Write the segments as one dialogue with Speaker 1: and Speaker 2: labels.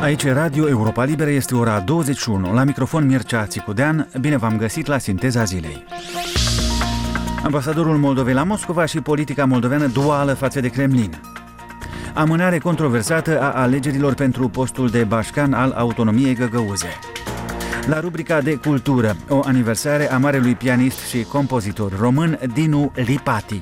Speaker 1: Aici Radio Europa Liberă, este ora 21. La microfon Mircea Țicudean, bine v-am găsit la Sinteza Zilei. Ambasadorul Moldovei la Moscova și politica moldoveană duală față de Kremlin. Amânare controversată a alegerilor pentru postul de bașcan al autonomiei găgăuze. La rubrica de cultură, o aniversare a marelui pianist și compozitor român Dinu Lipati.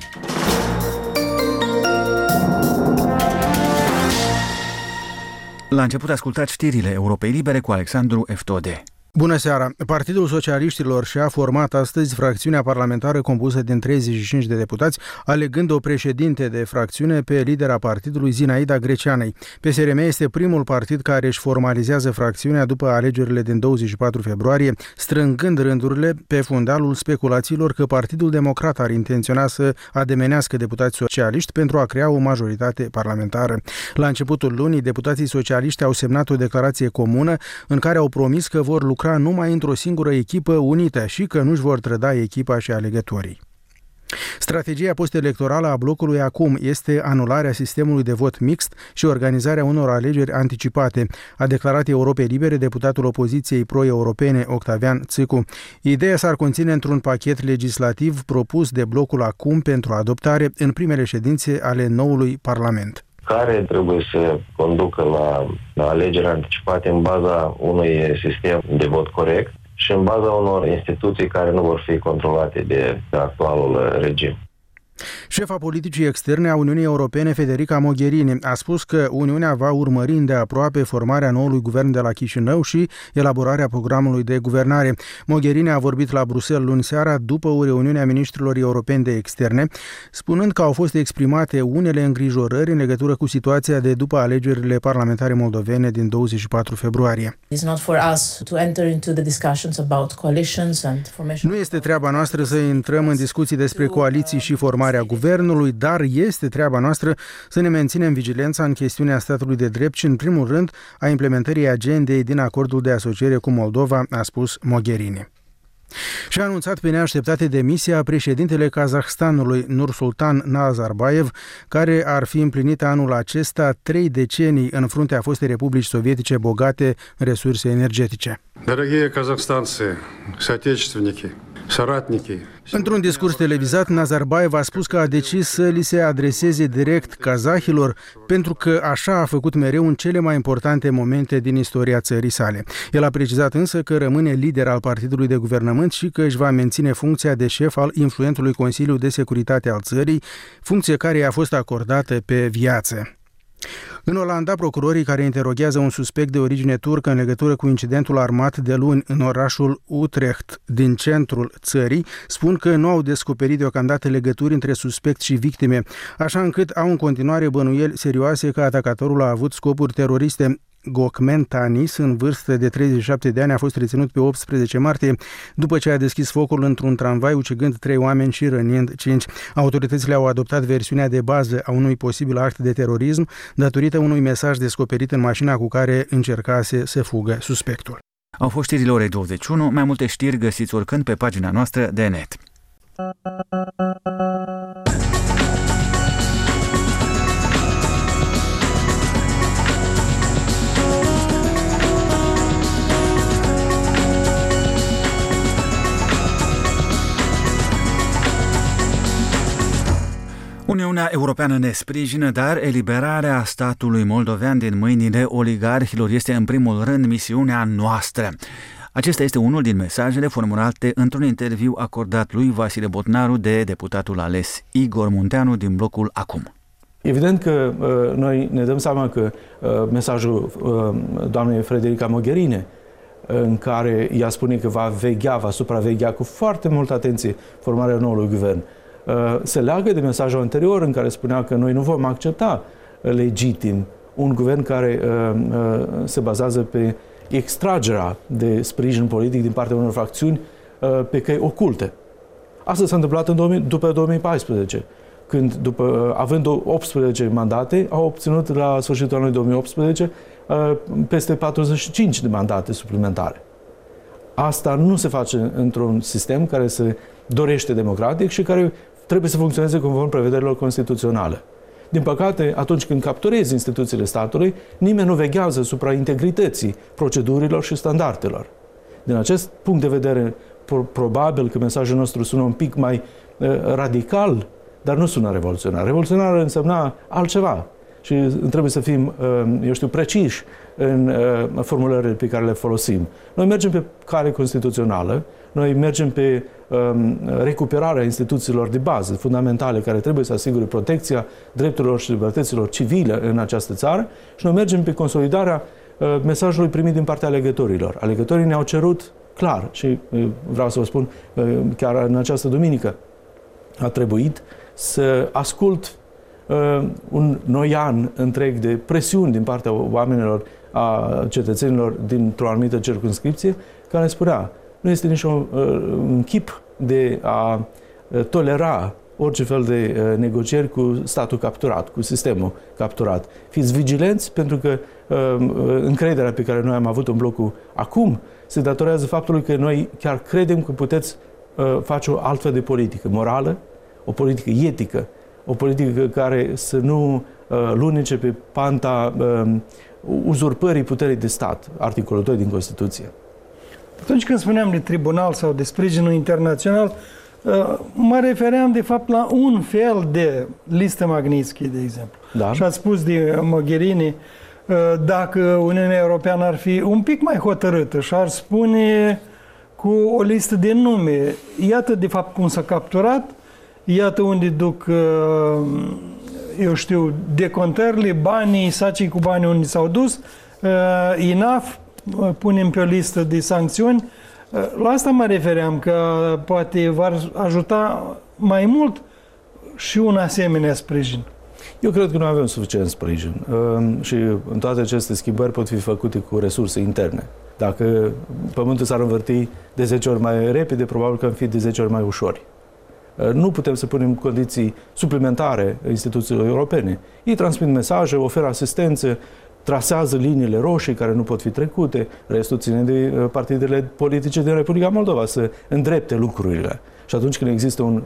Speaker 1: La început ascultați știrile Europei Libere cu Alexandru Eftode.
Speaker 2: Bună seara! Partidul Socialiștilor și-a format astăzi fracțiunea parlamentară compusă din 35 de deputați, alegând o președinte de fracțiune pe lidera partidului Zinaida Greceanei. PSRM este primul partid care își formalizează fracțiunea după alegerile din 24 februarie, strângând rândurile pe fundalul speculațiilor că Partidul Democrat ar intenționa să ademenească deputații socialiști pentru a crea o majoritate parlamentară. La începutul lunii, deputații socialiști au semnat o declarație comună în care au promis că vor lucra numai într-o singură echipă unită și că nu-și vor trăda echipa și alegătorii. Strategia post-electorală a blocului acum este anularea sistemului de vot mixt și organizarea unor alegeri anticipate, a declarat Europei Libere deputatul opoziției pro-europene Octavian Țicu. Ideea s-ar conține într-un pachet legislativ propus de blocul acum pentru adoptare în primele ședințe ale noului Parlament,
Speaker 3: care trebuie să conducă la alegeri anticipate în baza unui sistem de vot corect și în baza unor instituții care nu vor fi controlate de actualul regim.
Speaker 2: Șefa politicii externe a Uniunii Europene, Federica Mogherini, a spus că Uniunea va urmări îndeaproape formarea noului guvern de la Chișinău și elaborarea programului de guvernare. Mogherini a vorbit la Bruxelles luni seara după o reuniune a ministrilor europeni de externe, spunând că au fost exprimate unele îngrijorări în legătură cu situația de după alegerile parlamentare moldovene din 24 februarie. Nu este treaba noastră să intrăm în discuții despre coaliții și formarea guvernului, dar este treaba noastră să ne menținem vigilența în chestiunea statului de drept și, în primul rând, a implementării agendei din acordul de asociere cu Moldova, a spus Mogherini. Și-a anunțat pe neașteptate demisia președintele Kazahstanului, Nursultan Nazarbayev, care ar fi împlinit anul acesta 3 decenii în fruntea fostei republici sovietice bogate în resurse energetice.
Speaker 4: Dărăghie kazahstanцы, соотечественники, соратники.
Speaker 2: Într-un discurs televizat, Nazarbayev a spus că a decis să li se adreseze direct kazahilor, pentru că așa a făcut mereu în cele mai importante momente din istoria țării sale. El a precizat însă că rămâne lider al partidului de guvernământ și că își va menține funcția de șef al influentului Consiliu de Securitate al țării, funcție care i-a fost acordată pe viață. În Olanda, procurorii care interoghează un suspect de origine turcă în legătură cu incidentul armat de luni în orașul Utrecht din centrul țării spun că nu au descoperit deocamdată legături între suspect și victime, așa încât au în continuare bănuieli serioase că atacatorul a avut scopuri teroriste. Gokmen Tanis, în vârstă de 37 de ani, a fost reținut pe 18 martie după ce a deschis focul într-un tramvai, ucigând 3 oameni și rănind 5. Autoritățile au adoptat versiunea de bază a unui posibil act de terorism datorită unui mesaj descoperit în mașina cu care încercase să fugă suspectul.
Speaker 1: Au fost știrile orei 21, mai multe știri găsiți oricând pe pagina noastră de net. Uniunea Europeană ne sprijină, dar eliberarea statului moldovean din mâinile oligarhilor este în primul rând misiunea noastră. Acesta este unul din mesajele formulate într-un interviu acordat lui Vasile Botnaru de deputatul ales Igor Munteanu din blocul Acum.
Speaker 5: Evident că noi ne dăm seama că mesajul doamnei Federica Mogherini, în care ea spune că va supraveghea cu foarte multă atenție formarea noului guvern, se leagă de mesajul anterior în care spunea că noi nu vom accepta legitim un guvern care se bazează pe extragerea de sprijin politic din partea unor fracțiuni pe căi oculte. Asta s-a întâmplat după 2014, când, având 18 mandate, au obținut la sfârșitul anului 2018 peste 45 de mandate suplimentare. Asta nu se face într-un sistem care se dorește democratic și care trebuie să funcționeze conform prevederilor constituționale. Din păcate, atunci când capturezi instituțiile statului, nimeni nu veghează asupra integrității procedurilor și standardelor. Din acest punct de vedere, probabil că mesajul nostru sună un pic mai radical, dar nu sună revoluționar. Revoluționar însemna altceva și trebuie să fim, preciși în formulările pe care le folosim. Noi mergem pe cale constituțională, noi mergem pe recuperarea instituțiilor de bază, fundamentale, care trebuie să asigure protecția drepturilor și libertăților civile în această țară și noi mergem pe consolidarea mesajului primit din partea alegătorilor. Alegătorii ne-au cerut clar și vreau să vă spun, chiar în această duminică a trebuit să ascult un noian întreg de presiuni din partea oamenilor, a cetățenilor dintr-o anumită circumscripție, care spunea, nu este niciun chip de a tolera orice fel de negocieri cu statul capturat, cu sistemul capturat. Fiți vigilenți, pentru că încrederea pe care noi am avut în blocul acum se datorează faptului că noi chiar credem că puteți face o altfel de politică morală, o politică etică, o politică care să nu lunece pe panta uzurpării puterii de stat, articolul 2 din Constituție.
Speaker 6: Atunci când spuneam de tribunal sau de sprijinul internațional, mă refeream de fapt la un fel de listă Magnitsky, de exemplu.
Speaker 5: Da.
Speaker 6: Și ați spus de Mogherini, dacă Uniunea Europeană ar fi un pic mai hotărâtă și ar spune cu o listă de nume, iată de fapt cum s-a capturat, iată unde duc, eu știu, decontările, banii, sacii cu banii unde s-au dus, INAF, punem pe o listă de sancțiuni. La asta mă refeream, că poate v-ar ajuta mai mult și un asemenea sprijin.
Speaker 5: Eu cred că noi avem suficient sprijin și în toate aceste schimbări pot fi făcute cu resurse interne. Dacă pământul s-ar învârti de 10 ori mai repede, probabil că am fi de 10 ori mai ușori. Nu putem să punem condiții suplimentare instituțiilor europene. Ei transmit mesaje, oferă asistență, trasează liniile roșii care nu pot fi trecute, restul ține de partidele politice din Republica Moldova să îndrepte lucrurile. Și atunci când există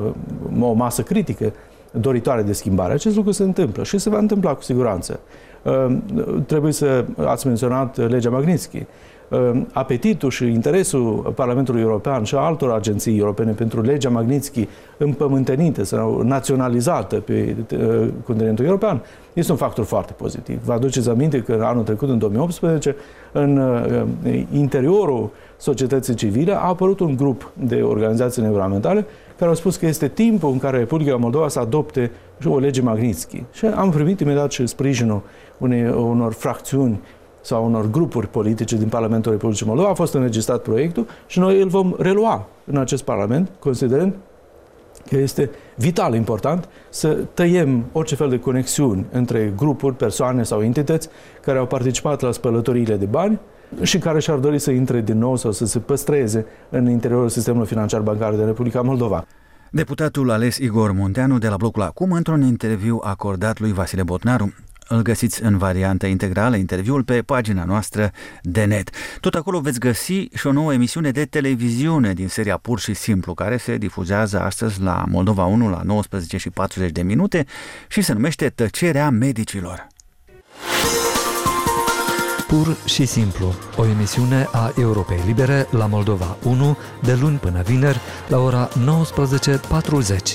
Speaker 5: o masă critică doritoare de schimbare, acest lucru se întâmplă și se va întâmpla cu siguranță. Trebuie să ați menționat legea Magnitsky. Apetitul și interesul Parlamentului European și a altor agenții europene pentru legea Magnitsky împământenită sau naționalizată pe continentul european este un factor foarte pozitiv. Vă aduceți aminte că anul trecut, în 2018, în interiorul societății civile a apărut un grup de organizații neguvernamentale care au spus că este timpul în care Republica Moldova să adopte o lege Magnitsky. Și am primit imediat și sprijinul unor fracțiuni sau unor grupuri politice din Parlamentul Republicii Moldova. A fost înregistrat proiectul și noi îl vom relua în acest Parlament, considerând că este vital important să tăiem orice fel de conexiuni între grupuri, persoane sau entități care au participat la spălătoriile de bani și care și-ar dori să intre din nou sau să se păstreze în interiorul sistemului financiar bancar de Republica Moldova.
Speaker 1: Deputatul ales Igor Munteanu de la Blocul Acum, într-un interviu acordat lui Vasile Botnaru. Îl găsiți în variantă integrală, interviul, pe pagina noastră de net. Tot acolo veți găsi și o nouă emisiune de televiziune din seria Pur și Simplu, care se difuzează astăzi la Moldova 1 la 19:40 și se numește Tăcerea medicilor.
Speaker 7: Pur și Simplu, o emisiune a Europei Libere la Moldova 1 de luni până vineri la ora 19:40.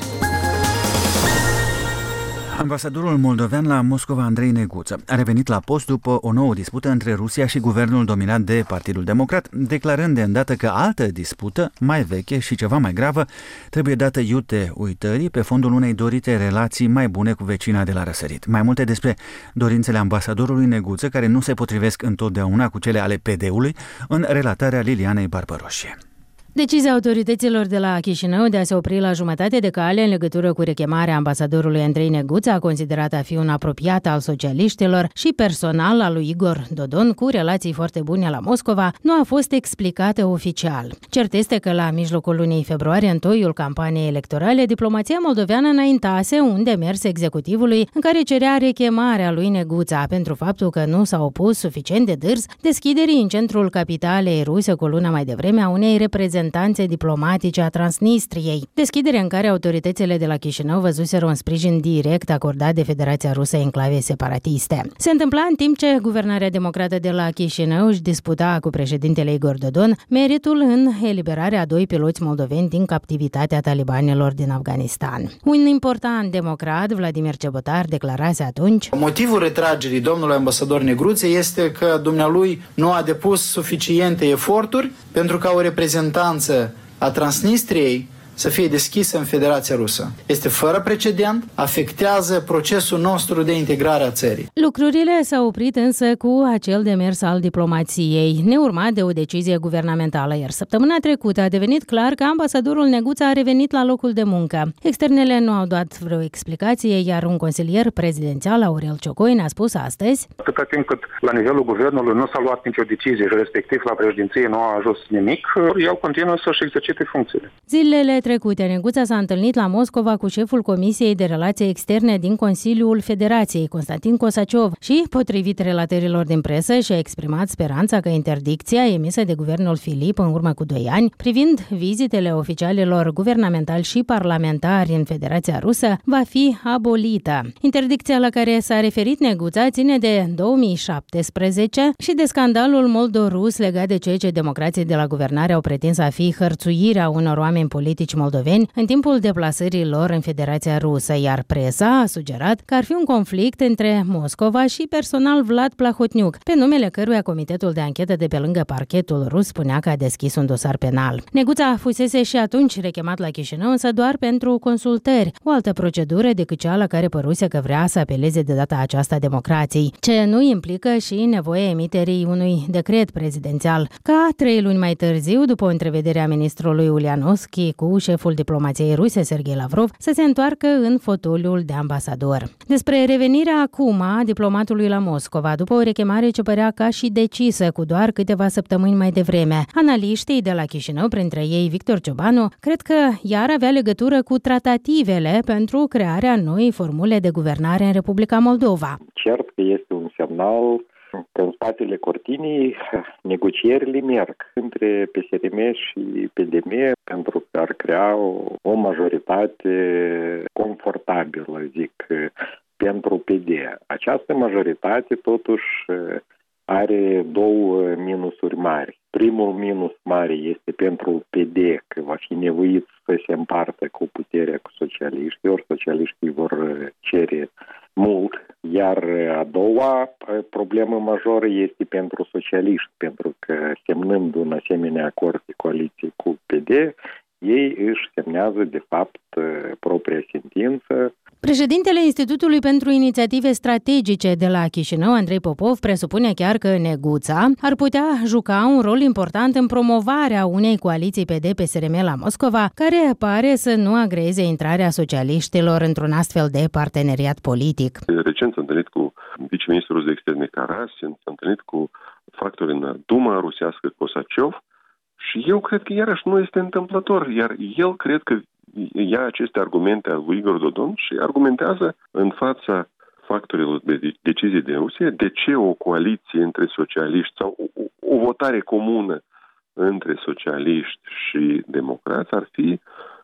Speaker 1: Ambasadorul moldovean la Moscova, Andrei Neguță, a revenit la post după o nouă dispută între Rusia și guvernul dominat de Partidul Democrat, declarând de îndată că altă dispută, mai veche și ceva mai gravă, trebuie dată iute uitării pe fondul unei dorite relații mai bune cu vecina de la răsărit. Mai multe despre dorințele ambasadorului Neguță, care nu se potrivesc întotdeauna cu cele ale PD-ului, în relatarea Lilianei Barbaroșie.
Speaker 8: Decizia autorităților de la Chișinău de a se opri la jumătate de cale în legătură cu rechemarea ambasadorului Andrei Neguță, a considerat a fi un apropiat al socialiștilor și personal al lui Igor Dodon, cu relații foarte bune la Moscova, nu a fost explicată oficial. Cert este că la mijlocul lunii februarie, în toiul campaniei electorale, diplomația moldoveană înaintase un demers executivului în care cerea rechemarea lui Neguță pentru faptul că nu s-a opus suficient de dârz deschiderii în centrul capitalei ruse cu luna mai devreme a unei reprezentări reprezentanțe diplomatice a Transnistriei, deschidere în care autoritățile de la Chișinău văzuseră un sprijin direct acordat de Federația Rusă enclave separatiste. Se întâmpla în timp ce Guvernarea Democrată de la Chișinău își disputa cu președintele Igor Dodon meritul în eliberarea a 2 piloți moldoveni din captivitatea talibanilor din Afganistan. Un important democrat, Vladimir Cebotar, declarase atunci:
Speaker 9: motivul retragerii domnului ambasador Negruțe este că dumnealui nu a depus suficiente eforturi pentru ca o reprezentanță a Transnistriei să fie deschisă în Federația Rusă. Este fără precedent, afectează procesul nostru de integrare a țării.
Speaker 8: Lucrurile s-au oprit însă cu acel demers al diplomației, neurmat de o decizie guvernamentală, iar săptămâna trecută a devenit clar că ambasadorul Neguța a revenit la locul de muncă. Externele nu au dat vreo explicație, iar un consilier prezidențial, Aurel Ciocoi, ne-a spus astăzi:
Speaker 10: atâta timp cât la nivelul guvernului nu s-a luat nicio decizie și respectiv la președinție nu a ajuns nimic, el continuă să-și exercite funcțiile.
Speaker 8: Zilele trecute, Neguța s-a întâlnit la Moscova cu șeful Comisiei de Relații Externe din Consiliul Federației, Constantin Kosaciov, și, potrivit relatărilor din presă, și-a exprimat speranța că interdicția emisă de guvernul Filip în urmă cu 2 ani, privind vizitele oficialilor guvernamentali și parlamentari în Federația Rusă, va fi abolită. Interdicția la care s-a referit Neguța ține de 2017 și de scandalul moldorus legat de ceea ce democrații de la guvernare au pretins a fi hărțuirea unor oameni politici moldoveni în timpul deplasării lor în Federația Rusă, iar presa a sugerat că ar fi un conflict între Moscova și personal Vlad Plahotniuc, pe numele căruia Comitetul de Anchetă de pe lângă parchetul rus spunea că a deschis un dosar penal. Neguța fusese și atunci rechemat la Chișinău, însă doar pentru consultări, o altă procedură decât cea la care păruse că vrea să apeleze de data aceasta democrații, ce nu implică și nevoia emiterii unui decret prezidențial, ca 3 luni mai târziu, după o întrevedere a ministrului Ulianovski cu șeful diplomației ruse, Sergei Lavrov, să se întoarcă în fotoliul de ambasador. Despre revenirea acum a diplomatului la Moscova, după o rechemare ce părea ca și decisă cu doar câteva săptămâni mai devreme, analiștii de la Chișinău, printre ei Victor Ciobanu, cred că iar avea legătură cu tratativele pentru crearea noii formule de guvernare în Republica Moldova.
Speaker 11: Cert că este un semnal că în spatele cortinii negocierile merg între PSRM și PDM pentru că ar crea o majoritate confortabilă, zic, pentru PD. Această majoritate totuși are 2 minusuri mari. Primul minus mare este pentru PD, că va fi nevoit să se împartă cu puterea cu socialiștii, ori socialiștii vor cere mult, iar a doua problemă majoră este pentru socialiști, pentru că semnând un asemenea acord de coaliție cu PD, ei își semnează de fapt propria sentință.
Speaker 8: Președintele Institutului pentru Inițiative Strategice de la Chișinău, Andrei Popov, presupune chiar că Neguța ar putea juca un rol important în promovarea unei coaliții PD-PSRM la Moscova, care pare să nu agreze intrarea socialiștilor într-un astfel de parteneriat politic.
Speaker 12: Recent s-a întâlnit cu viceministrul de externe Karasin, s-a întâlnit cu factorii în Duma rusească Kosaciov și eu cred că iarăși nu este întâmplător, iar el cred că ia aceste argumente al lui Igor Dodon și argumentează în fața factorilor de decizie din Rusia de ce o coaliție între socialiști sau o votare comună între socialiști și democrați ar fi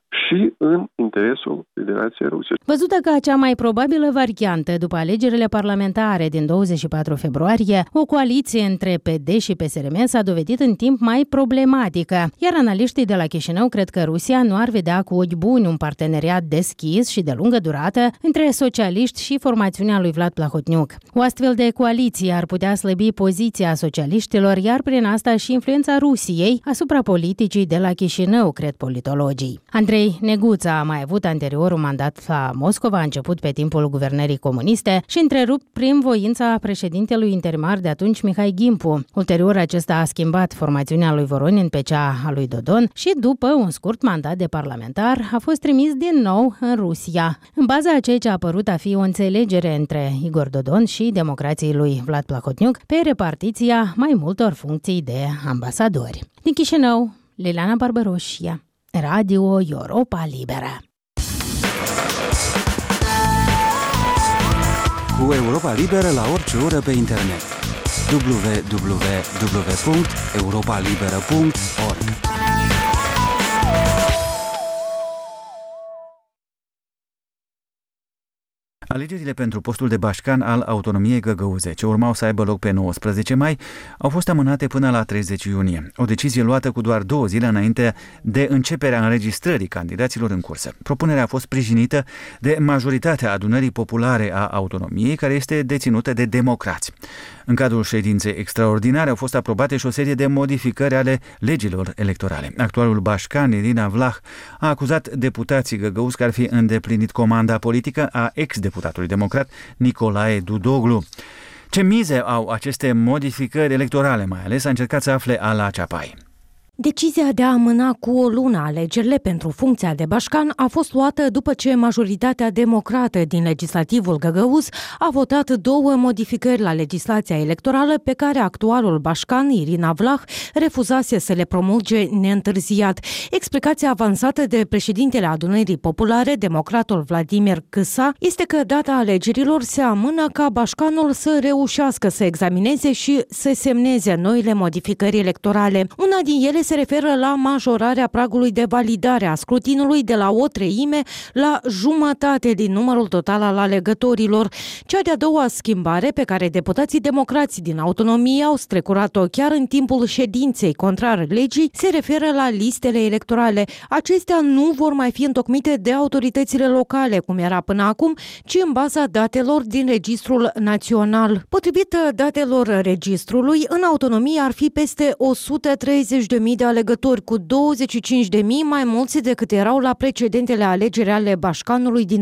Speaker 12: și în interesul Federației Ruse.
Speaker 8: Văzută ca cea mai probabilă variantă după alegerile parlamentare din 24 februarie, o coaliție între PD și PSRM s-a dovedit în timp mai problematică, iar analiștii de la Chișinău cred că Rusia nu ar vedea cu ochi buni un parteneriat deschis și de lungă durată între socialiști și formațiunea lui Vlad Plahotniuc. O astfel de coaliție ar putea slăbi poziția socialiștilor, iar prin asta și influența Rusiei asupra politicii de la Chișinău, cred politologii. Andrei Neguța a mai avut anterior un mandat la Moscova, a început pe timpul guvernării comuniste și întrerupt prin voința președintelui interimar de atunci, Mihai Gimpu. Ulterior, acesta a schimbat formațiunea lui Voronin pe cea a lui Dodon și, după un scurt mandat de parlamentar, a fost trimis din nou în Rusia. În baza a ceea ce a părut a fi o înțelegere între Igor Dodon și democrații lui Vlad Plahotniuc pe repartiția mai multor funcții de ambasadori. Din Chișinău, Liliana Barbaroșia, Radio Europa Liberă.
Speaker 1: Cu Europa Liberă la orice oră pe internet. www.europalibera.org Alegerile pentru postul de bașcan al autonomiei găgăuze, ce urmau să aibă loc pe 19 mai, au fost amânate până la 30 iunie. O decizie luată cu doar 2 zile înainte de începerea înregistrării candidaților în cursă. Propunerea a fost sprijinită de majoritatea adunării populare a autonomiei, care este deținută de democrați. În cadrul ședinței extraordinare au fost aprobate și o serie de modificări ale legilor electorale. Actualul bașcan Irina Vlah a acuzat deputații găgăuzi că ar fi îndeplinit comanda politică a ex-deputatului democrat Nicolae Dudoglu. Ce mize au aceste modificări electorale, mai ales a încercat să afle Ala Ceapai.
Speaker 13: Decizia de a amâna cu o lună alegerile pentru funcția de bașcan a fost luată după ce majoritatea democrată din legislativul găgăuz a votat 2 modificări la legislația electorală pe care actualul bașcan Irina Vlah refuzase să le promulge neîntârziat. Explicația avansată de președintele Adunării Populare, democratul Vladimir Câsa, este că data alegerilor se amână ca bașcanul să reușească să examineze și să semneze noile modificări electorale. Una din ele se referă la majorarea pragului de validare a scrutinului de la 1/3 la jumătate din numărul total al alegătorilor. Cea de-a doua schimbare pe care deputații democrați din autonomie au strecurat-o chiar în timpul ședinței contrar legii se referă la listele electorale. Acestea nu vor mai fi întocmite de autoritățile locale, cum era până acum, ci în baza datelor din Registrul Național. Potrivit datelor registrului, în autonomie ar fi peste 130.000 de alegători, cu 25.000 mai mulți decât erau la precedentele alegeri ale bașcanului din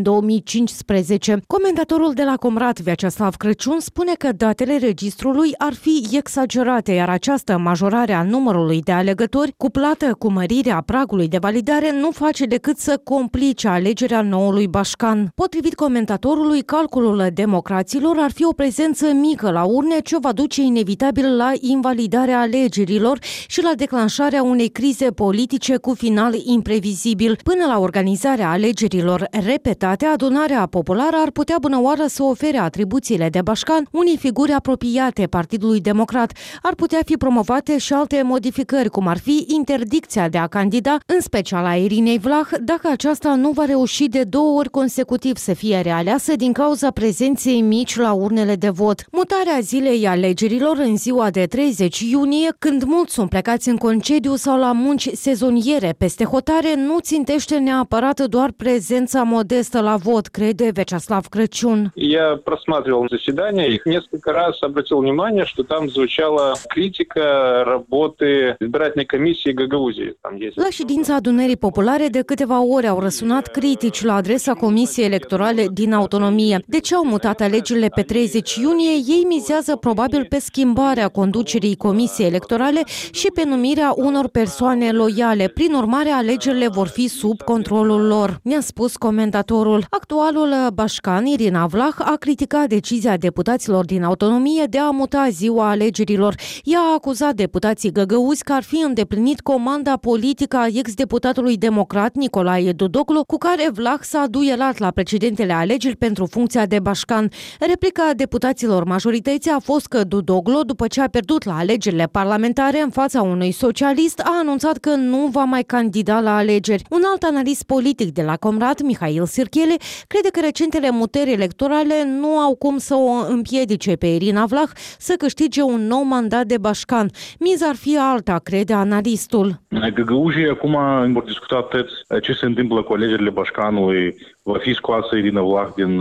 Speaker 13: 2015. Comentatorul de la Comrat, Vyacheslav Crăciun, spune că datele registrului ar fi exagerate, iar această majorare a numărului de alegători, cuplată cu mărirea pragului de validare, nu face decât să complice alegerea noului bașcan. Potrivit comentatorului, calculul democraților ar fi o prezență mică la urne, ce va duce inevitabil la invalidarea alegerilor și la declanșarea unei crize politice cu final imprevizibil. Până la organizarea alegerilor repetate, adunarea populară ar putea bunăoară să ofere atribuțiile de bașcan unei figuri apropiate Partidului Democrat. Ar putea fi promovate și alte modificări, cum ar fi interdicția de a candida, în special a Irinei Vlah, dacă aceasta nu va reuși de 2 ori consecutiv să fie realeasă din cauza prezenței mici la urnele de vot. Mutarea zilei alegerilor în ziua de 30 iunie, când mulți sunt plecați în concediu sau la munci sezoniere peste hotare, nu țintește neapărat doar prezența modestă la vot, crede Vyacheslav Crăciun.
Speaker 10: Я просматривал заседание и несколько раз обратил внимание, что там звучала критика работы избирательной комиссии Гагаузии.
Speaker 13: La ședința Adunării Populare de câteva ore au răsunat critici la adresa Comisiei Electorale din autonomie. De ce au mutat alegerile pe 30 iunie? Ei mizează probabil pe schimbarea conducerii Comisiei Electorale și pe numirea unor persoane loiale. Prin urmare, alegerile vor fi sub controlul lor, mi-a spus comentatorul. Actualul bașcan Irina Vlah a criticat decizia deputaților din autonomie de a muta ziua alegerilor. Ea a acuzat deputații găgăuzi că ar fi îndeplinit comanda politică a ex-deputatului democrat Nicolae Dudoglu, cu care Vlah s-a duelat la precedentele alegeri pentru funcția de bașcan. Replica deputaților majorității a fost că Dudoglu, după ce a pierdut la alegerile parlamentare în fața unui socialist, a anunțat că nu va mai candida la alegeri. Un alt analist politic de la Comrat, Mihail Sirchele, crede că recentele mutări electorale nu au cum să o împiedice pe Irina Vlah să câștige un nou mandat de bașcan. Miza ar fi alta, crede analistul.
Speaker 14: Găgăuzii acum vor discuta atât ce se întâmplă cu alegerile bașcanului, va fi scoasă Irina Vlah din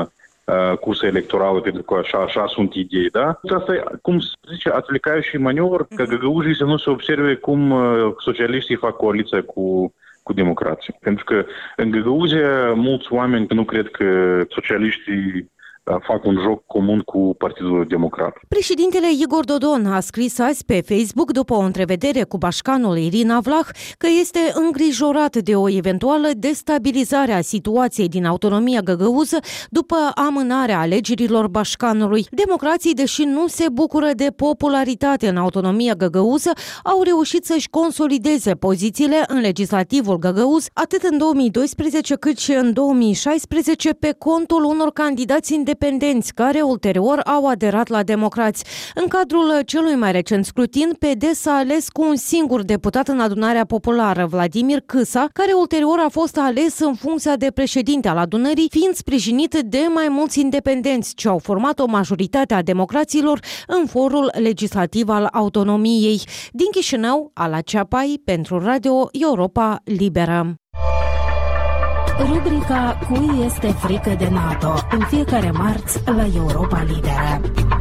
Speaker 14: cursa electorală, pentru că așa sunt idei, da? Asta e, cum se zice, atlicaющий manevr, ca găgăuzii să nu se observe cum socialiștii fac coaliția cu democrații. Pentru că în Găgăuzia mulți oameni nu cred că socialiștii fac un joc comun cu Partidul Democrat.
Speaker 13: Președintele Igor Dodon a scris azi pe Facebook, după o întrevedere cu bașcanul Irina Vlah, că este îngrijorat de o eventuală destabilizare a situației din autonomia găgăuză după amânarea alegerilor bașcanului. Democrații, deși nu se bucură de popularitate în autonomia găgăuză, au reușit să-și consolideze pozițiile în legislativul găgăuz, atât în 2012 cât și în 2016, pe contul unor candidați independenți independenți, care ulterior au aderat la democrați. În cadrul celui mai recent scrutin, PD s-a ales cu un singur deputat în adunarea populară, Vladimir Câsa, care ulterior a fost ales în funcția de președinte al adunării, fiind sprijinit de mai mulți independenți, ce au format o majoritate a democraților în forul legislativ al autonomiei. Din Chișinău, Ala Ceapai, pentru Radio Europa Liberă.
Speaker 8: Rubrica Cui este frică de NATO, în fiecare marți la Europa Liberă.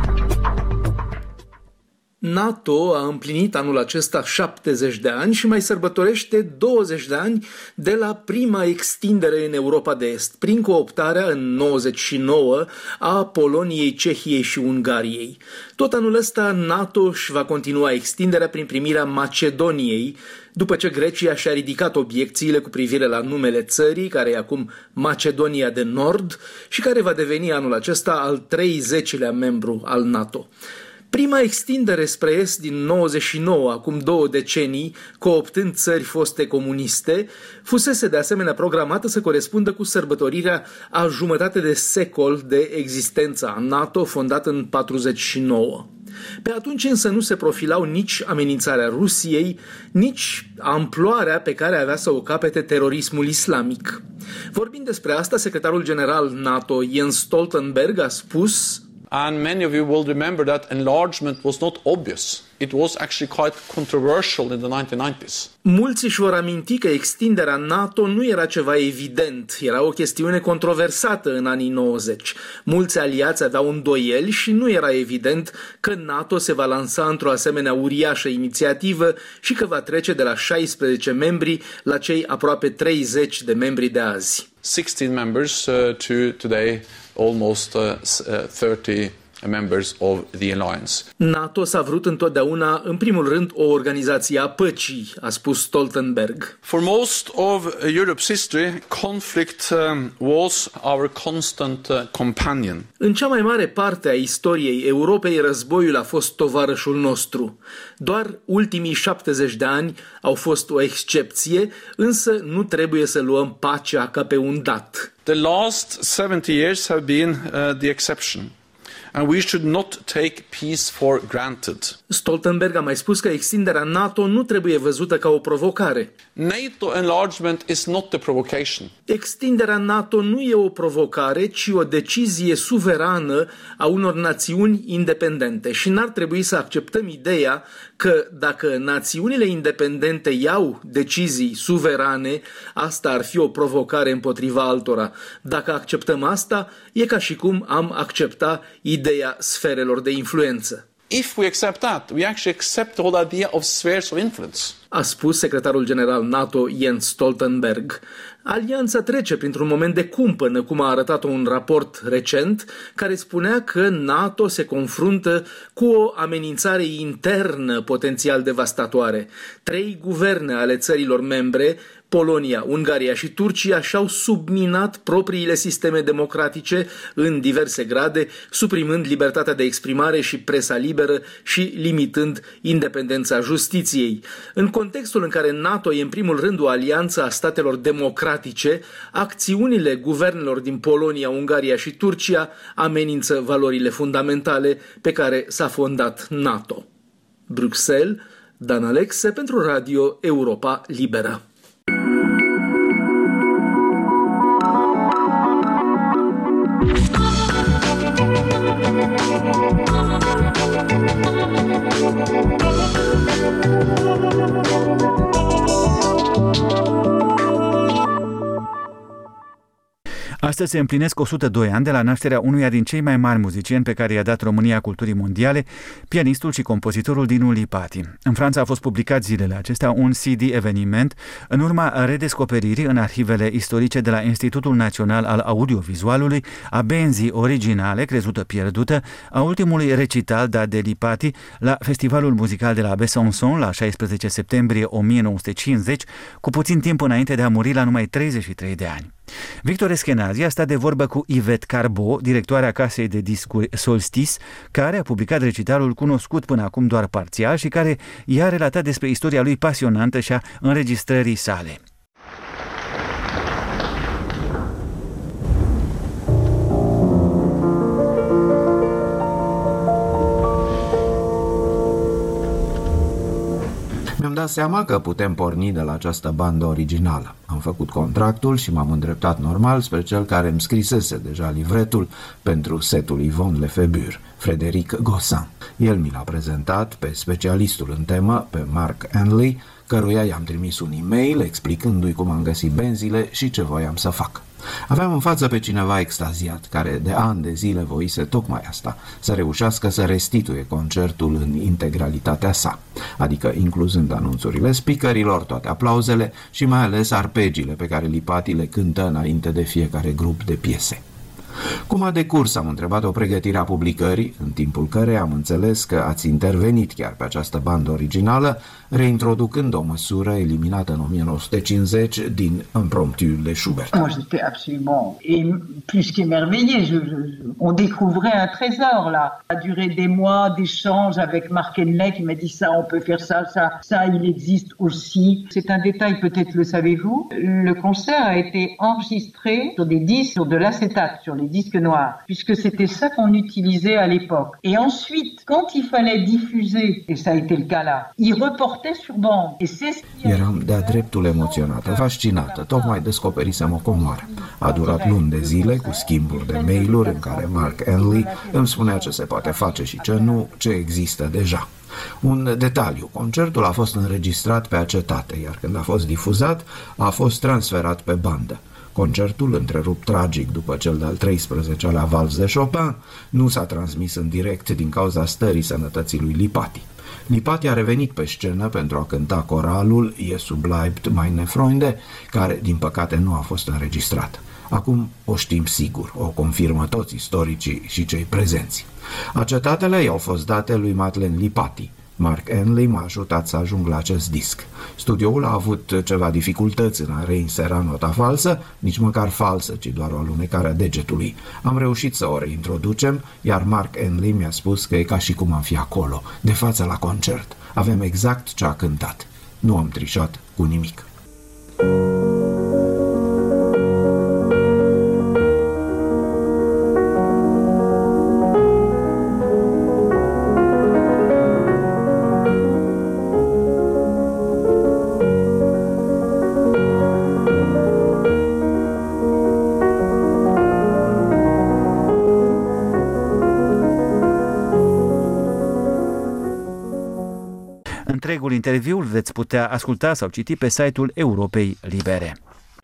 Speaker 15: NATO a împlinit anul acesta 70 de ani și mai sărbătorește 20 de ani de la prima extindere în Europa de Est, prin cooptarea în 99 a Poloniei, Cehiei și Ungariei. Tot anul ăsta NATO își va continua extinderea prin primirea Macedoniei, după ce Grecia și-a ridicat obiecțiile cu privire la numele țării, care e acum Macedonia de Nord și care va deveni anul acesta al 30-lea membru al NATO. Prima extindere spre est din 99, acum 2 decenii, cooptând țări foste comuniste, fusese de asemenea programată să corespundă cu sărbătorirea a jumătate de secol de existența a NATO, fondată în 49. Pe atunci însă nu se profilau nici amenințarea Rusiei, nici amploarea pe care avea să o capete terorismul islamic. Vorbind despre asta, secretarul general NATO Jens Stoltenberg a spus:
Speaker 16: And many of you will remember that enlargement was not obvious. It was actually quite controversial in the 1990s.
Speaker 15: Mulți își vor aminti că extinderea NATO nu era ceva evident, era o chestiune controversată în anii 90. Mulți aliați aveau îndoieli și nu era evident că NATO se va lansa într-o asemenea uriașă inițiativă și că va trece de la 16 membri la cei aproape 30 de membri de azi.
Speaker 16: 16 members to today almost 30 members of the alliance.
Speaker 15: NATO s-a vrut întotdeauna, în primul rând, o organizație a păcii, a spus Stoltenberg.
Speaker 16: For most of Europe's history, conflict was our constant companion.
Speaker 15: În cea mai mare parte a istoriei Europei, războiul a fost tovarășul nostru. Doar ultimii 70 de ani au fost o excepție, însă nu trebuie să luăm pacea ca pe un dat.
Speaker 16: The last 70 years have been the exception. And we should not take peace for granted.
Speaker 15: Stoltenberg a mai spus că extinderea NATO nu trebuie văzută ca o provocare.
Speaker 16: NATO enlargement is not the provocation.
Speaker 15: Extinderea NATO nu e o provocare, ci o decizie suverană a unor națiuni independente și n-ar trebui să acceptăm ideea că dacă națiunile independente iau decizii suverane, asta ar fi o provocare împotriva altora. Dacă acceptăm asta, e ca și cum am accepta ideea sferelor de influență.
Speaker 16: If we accept that, we actually accept the whole idea of spheres of influence.
Speaker 15: A spus secretarul general NATO Jens Stoltenberg. Alianța trece printr-un moment de cumpănă, cum a arătat un raport recent, care spunea că NATO se confruntă cu o amenințare internă potențial devastatoare. 3 guverne ale țărilor membre, Polonia, Ungaria și Turcia, și-au subminat propriile sisteme democratice în diverse grade, suprimând libertatea de exprimare și presa liberă și limitând independența justiției. În contextul în care NATO e în primul rând o alianță a statelor democratice, acțiunile guvernelor din Polonia, Ungaria și Turcia amenință valorile fundamentale pe care s-a fondat NATO. Bruxelles, Dan Alexe pentru Radio Europa Liberă.
Speaker 1: Astăzi se împlinesc 102 ani de la nașterea unuia din cei mai mari muzicieni pe care i-a dat România culturii mondiale, pianistul și compozitorul Dinu Lipati. În Franța a fost publicat zilele acestea un CD eveniment în urma redescoperirii în arhivele istorice de la Institutul Național al Audiovizualului a benzii originale, crezută pierdută, a ultimului recital dat de Lipati la Festivalul Muzical de la Besançon la 16 septembrie 1950, cu puțin timp înainte de a muri la numai 33 de ani. Victor Eschenazi a stat de vorbă cu Yvette Carbo, directoarea casei de discuri Solstice, care a publicat recitalul cunoscut până acum doar parțial și care i-a relatat despre istoria lui pasionantă și a înregistrării sale.
Speaker 17: dat seama că putem porni de la această bandă originală. Am făcut contractul și m-am îndreptat normal spre cel care îmi scrisese deja livretul pentru setul Yvonne Lefebvre, Frédéric Gossin. El mi l-a prezentat pe specialistul în temă, pe Mark Henley, căruia i-am trimis un e-mail explicându-i cum am găsit benzile și ce voiam să fac. Aveam în față pe cineva extaziat, care de ani de zile voise tocmai asta, să reușească să restituie concertul în integralitatea sa, adică incluzând anunțurile speakerilor, toate aplauzele și mai ales arpegiile pe care Lipati le cântă înainte de fiecare grup de piese. Cum a decurs, am întrebat-o pregătirea publicării, în timpul căreia am înțeles că ați intervenit chiar pe această bandă originală, reintroducând o măsură eliminată în 1950 din Impromptu de Schubert.
Speaker 18: Moi, j'étais absolument plus qu'émerveillée. On découvrait un trésor, là. Ça a duré des mois d'échanges avec Mark Henley qui m'a dit ça, on peut faire ça, ça, il existe aussi. C'est un détail, peut-être le savez-vous. Le concert a été enregistré sur des disques, sur de l'acétate, sur les disques noirs, puisque c'était ça qu'on utilisait à l'époque. Et ensuite, quand il fallait diffuser, et ça a été le cas là, il reportait sur bande. Et c'est ce qui
Speaker 17: Eram de-a dreptul emoționată, fascinată, tocmai descoperisem o comoară. A durat luni de zile cu schimburi de mail-uri în care Mark Henley îmi spunea ce se poate face și ce nu, ce există deja. Un detaliu, concertul a fost înregistrat pe acetate, iar când a fost difuzat, a fost transferat pe bandă. Concertul, întrerupt tragic după cel de-al 13-lea vals de Chopin, nu s-a transmis în direct din cauza stării sănătății lui Lipati. Lipati a revenit pe scenă pentru a cânta coralul Jesu bleibt meine Freunde, care, din păcate, nu a fost înregistrat. Acum o știm sigur, o confirmă toți istoricii și cei prezenți. Acetatele i-au fost date lui Madeleine Lipati. Mark Henley m-a ajutat să ajung la acest disc. Studioul a avut ceva dificultăți în a reinsera nota falsă, nici măcar falsă, ci doar o alunecare a degetului. Am reușit să o reintroducem, iar Mark Henley mi-a spus că e ca și cum am fi acolo, de față la concert. Avem exact ce a cântat. Nu am trișat cu nimic.
Speaker 1: Întregul interviu îl veți putea asculta sau citi pe site-ul Europei Libere.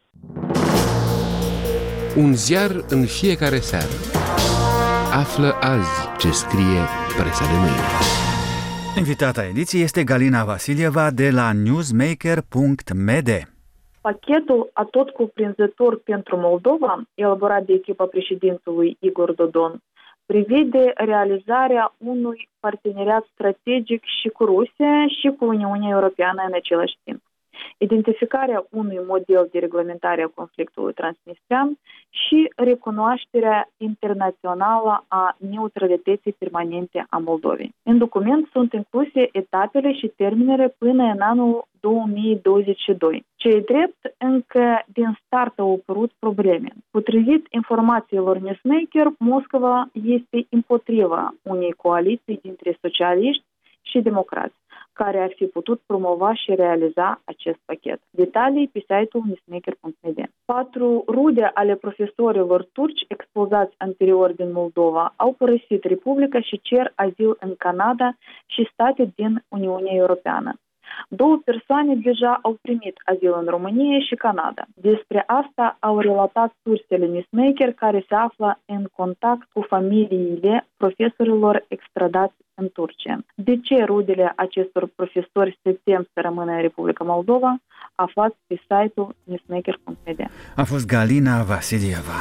Speaker 19: Un ziar în fiecare seară. Află azi ce scrie presa de mâine.
Speaker 1: Invitata ediției este Galina Vasilieva de la newsmaker.md.
Speaker 20: Pachetul atotcuprinzător pentru Moldova, elaborat de echipa președintelui Igor Dodon, prevede realizarea unui parteneriat strategic și cu Rusia și cu Uniunea Europeană în același timp. Identificarea unui model de reglementare a conflictului transnistrian și recunoașterea internațională a neutralității permanente a Moldovei. În document sunt incluse etapele și termenele până în anul 2022. Ce-i drept, încă din start au apărut probleme. Potrivit informațiilor Newsmaker, Moscova este împotriva unei coaliții dintre socialiști și democrați, care ar fi putut promova și realiza acest pachet. Detalii pe site-ul newsmaker.md. 4 rude ale profesorilor turci expulzați anterior din Moldova au părăsit Republica și cer azil în Canada și state din Uniunea Europeană. 2 persoane deja au primit azil în România și Canada. Despre asta au relatat sursele Newsmaker, care se află în contact cu familiile profesorilor extradați în Turcia. De ce rudele acestor profesori se tem să rămână în Republica Moldova? Aflați pe site-ul newsmaker.md.
Speaker 1: A fost Galina Vasilieva.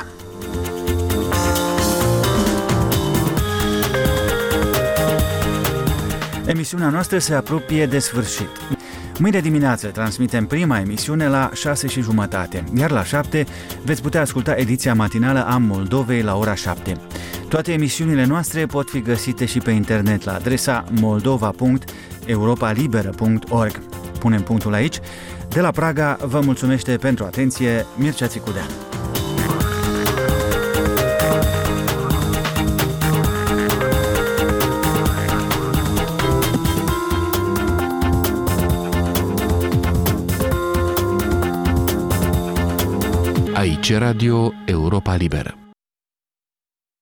Speaker 1: Emisiunea noastră se apropie de sfârșit. Mâine dimineață transmitem prima emisiune la 6:30, iar la 7 veți putea asculta ediția matinală a Moldovei la ora 7. Toate emisiunile noastre pot fi găsite și pe internet la adresa moldova.europalibera.org. Punem punctul aici. De la Praga vă mulțumește pentru atenție Mircea Țicudean.
Speaker 19: Aici Radio Europa Liberă.